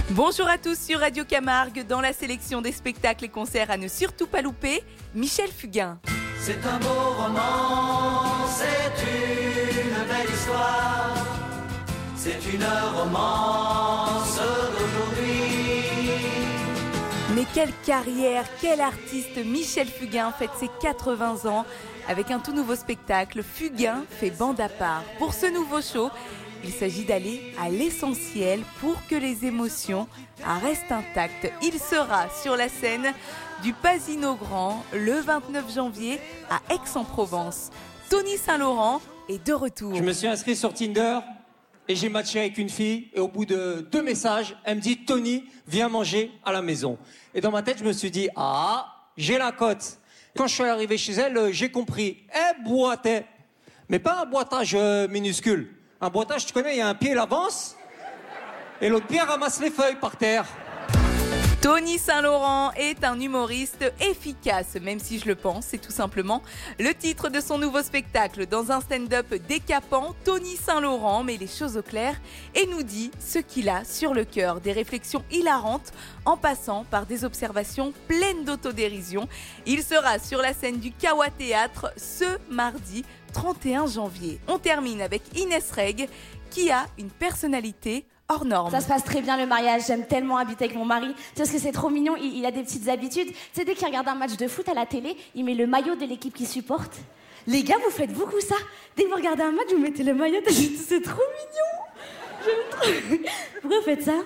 Bonjour à tous sur Radio Camargue. Dans la sélection des spectacles et concerts à ne surtout pas louper, Michel Fugain. C'est un beau roman, c'est une belle histoire, c'est une romance d'aujourd'hui. Mais quelle carrière, quel artiste! Michel Fugain fête ses 80 ans avec un tout nouveau spectacle, Fugain fait bande à part. Pour ce nouveau show, il s'agit d'aller à l'essentiel pour que les émotions restent intactes. Il sera sur la scène du Pasino Grand le 29 janvier à Aix-en-Provence. Tony Saint-Laurent est de retour. Je me suis inscrit sur Tinder et j'ai matché avec une fille et au bout de 2 messages, elle me dit « Tony, viens manger à la maison ». Et dans ma tête, je me suis dit « Ah, j'ai la cote ». Quand je suis arrivé chez elle, j'ai compris. Elle boitait, mais pas un boitage minuscule. Un boitage, tu connais, il y a un pied, il avance et l'autre pied ramasse les feuilles par terre. Tony Saint-Laurent est un humoriste efficace, même si je le pense, c'est tout simplement le titre de son nouveau spectacle. Dans un stand-up décapant, Tony Saint-Laurent met les choses au clair et nous dit ce qu'il a sur le cœur. Des réflexions hilarantes en passant par des observations pleines d'autodérision. Il sera sur la scène du Kawa Théâtre ce mardi 31 janvier. On termine avec Inès Reg qui a une personnalité hors norme. Ça se passe très bien le mariage, j'aime tellement habiter avec mon mari. Tu sais parce que c'est trop mignon, il a des petites habitudes. Tu sais, dès qu'il regarde un match de foot à la télé, il met le maillot de l'équipe qu'il supporte. Les gars, vous faites beaucoup ça. Dès que vous regardez un match, vous mettez le maillot de... C'est trop mignon. J'aime trop. Pourquoi vous faites ça?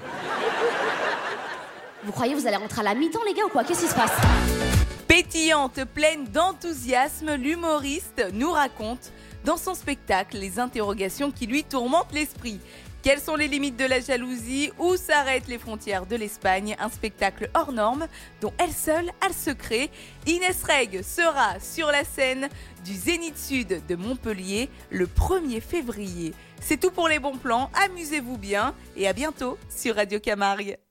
Vous croyez que vous allez rentrer à la mi-temps les gars ou quoi? Qu'est-ce qui se passe? Pétillante, pleine d'enthousiasme, l'humoriste nous raconte dans son spectacle les interrogations qui lui tourmentent l'esprit. Quelles sont les limites de la jalousie? Où s'arrêtent les frontières de l'Espagne? Un spectacle hors norme dont elle seule a le secret. Inès Reg sera sur la scène du Zénith Sud de Montpellier le 1er février. C'est tout pour les bons plans, amusez-vous bien et à bientôt sur Radio Camargue.